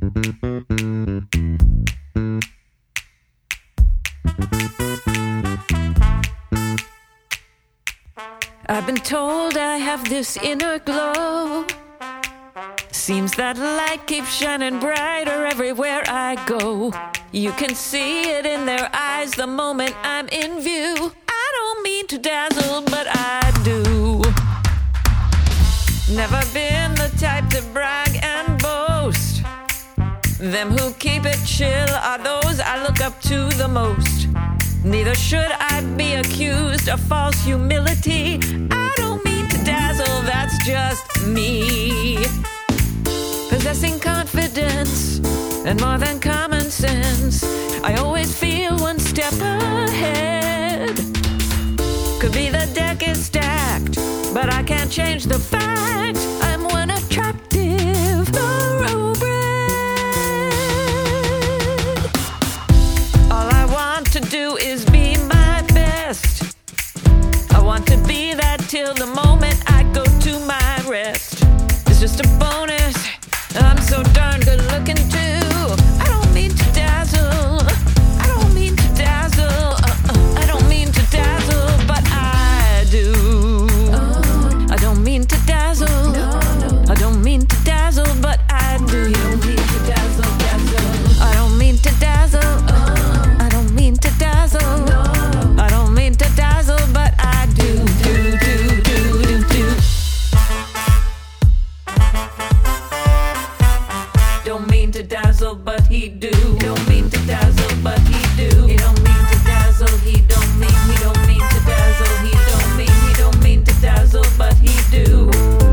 I've been told I have this inner glow. Seems that light keeps shining brighter everywhere I go. You can see it in their eyes the moment I'm in view. I don't mean to dazzle, but I do. Never been the type to brag and boast. Them who keep it chill are those I look up to the most. Neither should I be accused of false humility. I don't mean to dazzle, that's just me. Possessing confidence and more than common sense, I always feel one step ahead. Could be the deck is stacked, but I can't change the fact I'm one attractive thoroughbred. All I want to do is be my best. I want to be that till the moment I go to my rest. It's just a bonus. I'm so darn good looking too. I don't mean to dazzle. I don't mean to dazzle. I don't mean to dazzle, but I do. I don't mean to dazzle. I don't mean to dazzle, but I do. You don't mean to dazzle, dazzle. I don't mean to dazzle. I don't mean to dazzle. I don't mean to dazzle, but I do. Don't mean to dazzle, but he do. Don't mean to dazzle, but he do. He don't mean to dazzle, he don't mean to dazzle, he don't mean to dazzle, but he do.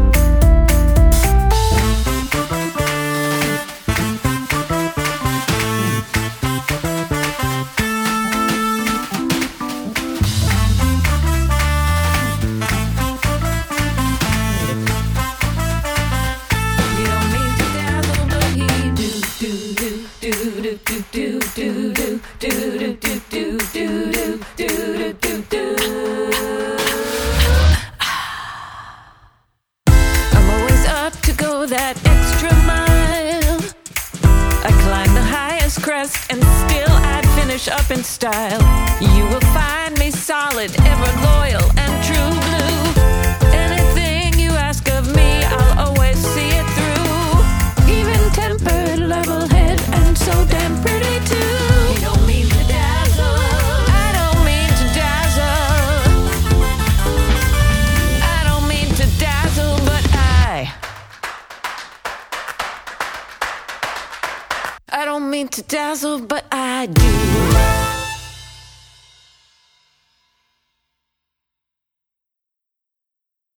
I'm always up to go that extra mile. I climb the highest crest and still I'd finish up in style. You will find me solid, ever loyal and true blue. Anything you ask of me, I'll always see it through. Even tempered, level head, and so damn pretty too. You don't mean to dazzle. I don't mean to dazzle. I don't mean to dazzle, but I don't mean to dazzle, but I do.